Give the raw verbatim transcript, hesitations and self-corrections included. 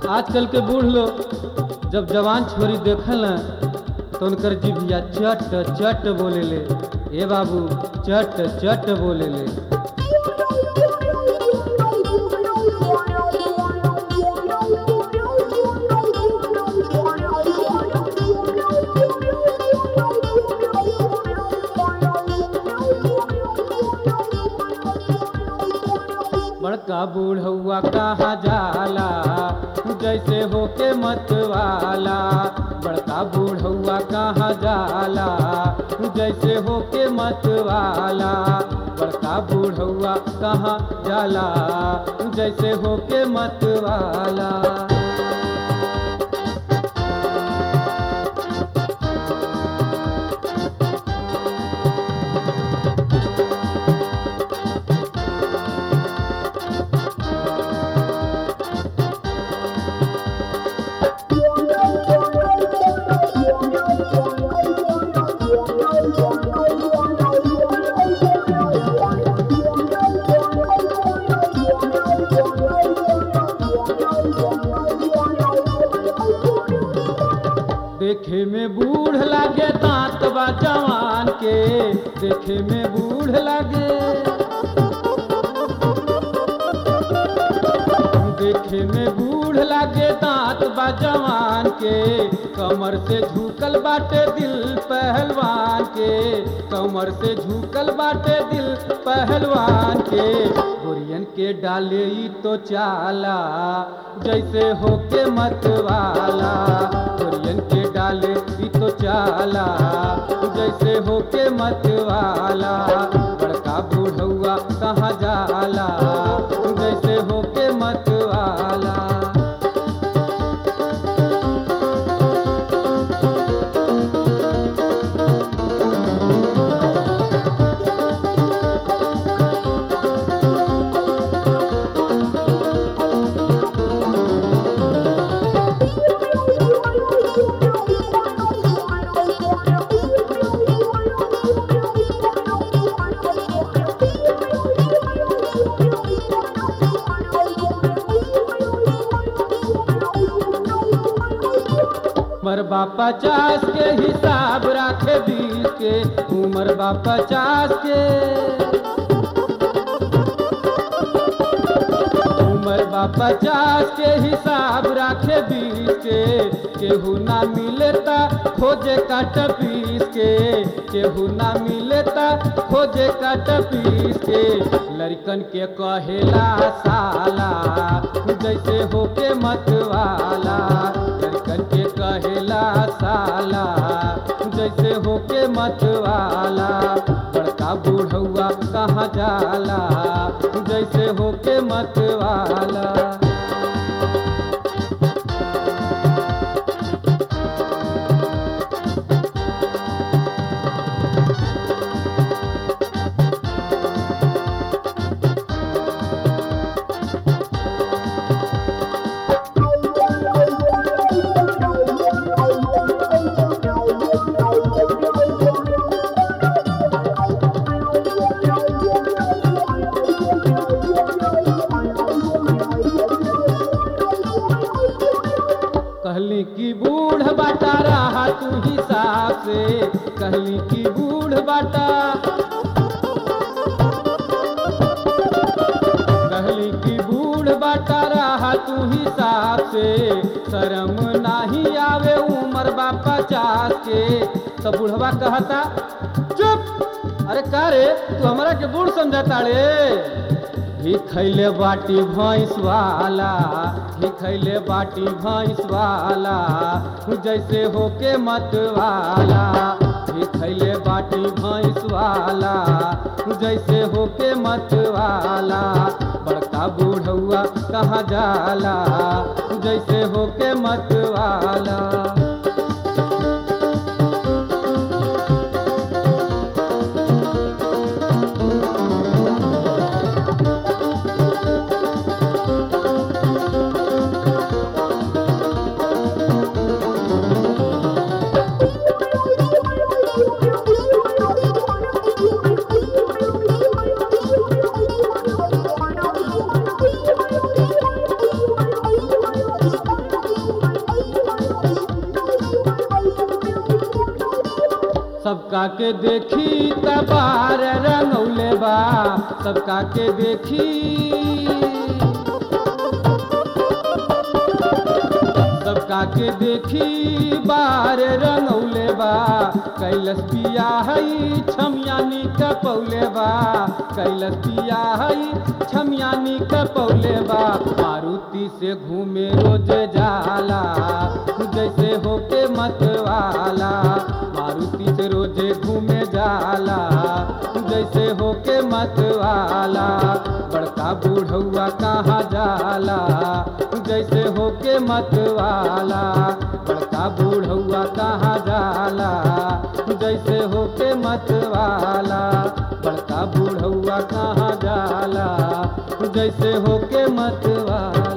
आजकल के बूढ़ लोग जब जवान छोरी देखल तो उनकर जिभिया चट चट बोले ले। ए बाबू चट चट बोले ले। बड़का बूढ़ौआ कहाँ जाला जैसे होके मतवाला। बड़का बूढ़ौआ कहाँ जाला जैसे होके मतवाला। बड़का बूढ़ौआ कहाँ जाला जैसे होके मतवाला। देखे में बूढ़ लागे दांत बा जवान के। देखे में बूढ़ लागे देखे में बूढ़ लागे दांत बा जवान के। कमर से झुकल बाटे दिल पहलवान के। कमर से झुकल बाटे दिल पहलवान के। गोरियन के डाले ई तो चाला जैसे होके मतवाला। गोरियन के डाले ई तो चाला जैसे होके मतवाला। बड़का बूढ़ौआ कहाँ जाला जैसे होके मतवाला। उमर बा पचास के हिसाब राखे बीस के। उमर बा पचास के उमर बा पचास के हिसाब राखे बीस के। केहू ना मिलेता खोजे काट पीस के। केहू ना मिलेता खोजे काट पीस के। लड़कन के कहेला साला जैसे होके मतवाला। लड़कन के कहेला साला जैसे होके मतवाला। बड़का बूढ़ौआ कहाँ जाला जैसे होके मतवाला। कहली की बूढ़ बाटा रहा तू हिसाब से। कहली की बूढ़ बाटा कहली की बूढ़ बाटा रहा तू हिसाब से। शर्म नाही आवे उमर बा पचास के। तो बूढ़वा कहता चुप। अरे का रे तू हमरा के बूढ़ समझता रे। ही खैले बाटी भैंस वाला। ही खैले बाटी भैंस वाला जैसे होके मतवाला। ही खैले बाटी भैंस वाला जैसे होके मतवाला। बड़का बूढ़ौआ कहाँ जाला जैसे होके मतवाला। Thank you. सबका के देखी तबार रंगौले बा सबका के देखी सबका के देखी बार रंगौले बा कैलस पिया हई छमियानी कपौले बा कैलस पिया हई छमियानी कपौले बा मारुति से घूमे रोज जाला जैसे होके मतवाला मारुति से रोजे घूमे जाला जैसे होके मतवाला बड़का बूढ़ौआ कहाँ जाला जैसे होके मतवाला बड़का बूढ़ौआ कहाँ जाला जैसे होके मतवाला बड़का बूढ़ौआ कहाँ जाला जैसे होके मतवाला।